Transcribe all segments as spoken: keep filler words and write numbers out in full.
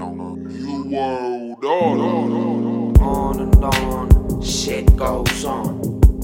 on. You world on, on, on and on. Shit goes on.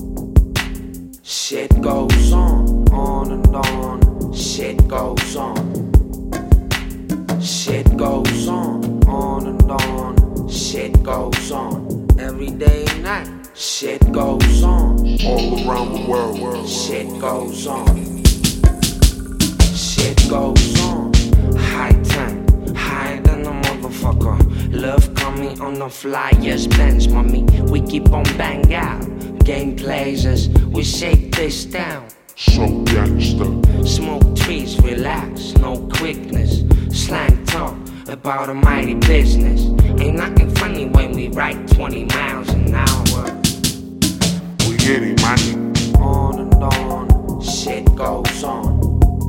Shit goes on, on and on. Shit goes on. Shit goes on, on and on. Shit goes on. Every day and night. Shit goes on. All around the world. Shit goes on. Shit goes on. High time, higher than a motherfucker. Love coming on the flyers, bench, mommy. We keep on bang out. Game plays we shake this down. So gangsta. Smoke trees, relax, no quickness. Slang talk about a mighty business. Ain't nothing funny when we ride twenty miles an hour. We getting money. On and on, shit goes on.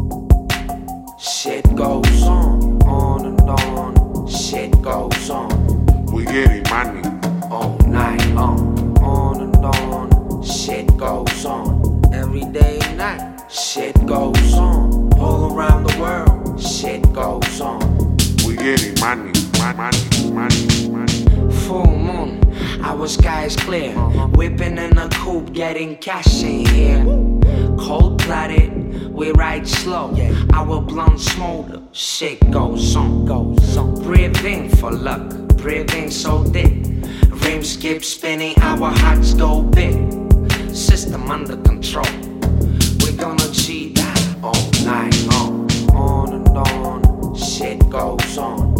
Shit goes on, on and on. Shit goes on. We getting money. All night long, on and on. Shit goes on. Every day and night. Shit goes on. All around the world. Shit goes on. We getting money, money, money, money. Full moon, our sky is clear. Uh-huh. Whipping in a coupe, getting cash in here. Cold-blooded, we ride slow. Yeah. Our blunt smolder, shit goes on, goes on. Breathe in for luck, breathe in so deep. Rims keep spinning, our hearts go big. System under control, we're gonna cheat that all night long. On and on, shit goes on.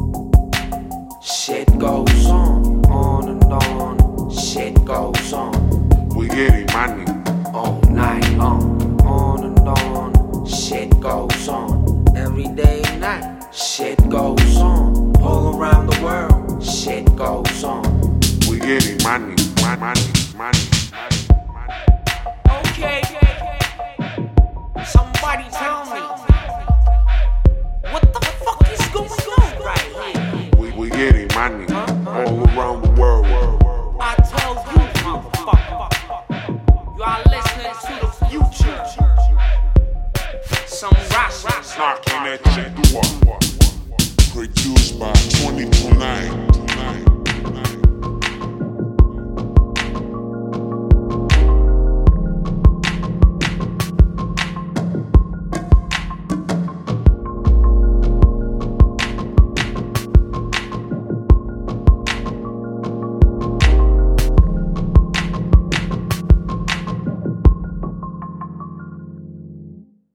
Shit goes on, on and on. Shit goes on. We getting money. All night long, on and on. Shit goes on. Every day and night. Shit goes on. All around the world. Shit goes on. We getting money, money, money.